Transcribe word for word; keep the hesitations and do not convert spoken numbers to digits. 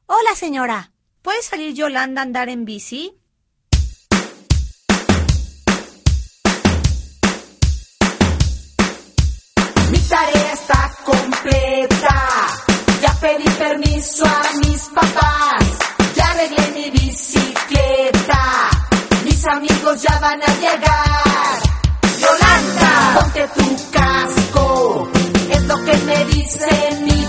Hola, señora. ¿Puede salir Yolanda a andar en bici? Mi tarea está completa. Ya pedí permiso a mis papás. Ya arreglé mi bicicleta. Mis amigos ya van a llegar. Yolanda, ponte tu casco. Es lo que me dice mi